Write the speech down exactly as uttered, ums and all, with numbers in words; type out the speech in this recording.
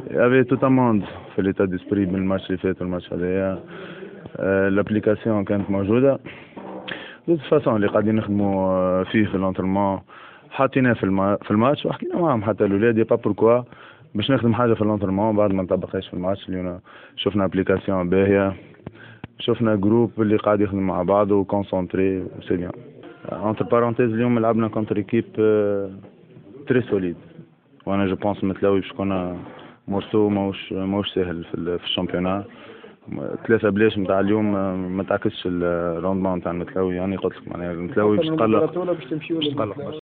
avait tout un monde في l'état d'esprit من الماتش اللي فات والماتش هذايا. الابليكاسيون كانت موجوده دو فاسون اللي قاعدين نخدموا فيه في الانترمون حاطيناه في الما في الماتش وحكينا معاهم حتى الاولاد با بوركوا باش نخدم حاجه في الانترمون بعد ما نطبقهاش في الماتش. اللي شفنا ابليكاسيون باهيه، شفنا جروب اللي قاعد يخدم مع بعضه وكونسونتري سي بيان. انتر بارونتيز اليوم لعبنا كونتر ايكيب تري سوليد، وانا جو بونس متلاوي باش كنا مورسو ماهوش ماهوش ساهل في الشامبيونا. ثلاثة بلاش نتاع اليوم ما تعكسش الروندمون نتاع المتلاوي. يعني قلت لك معناها المتلاوي باش تقلق باش تقلق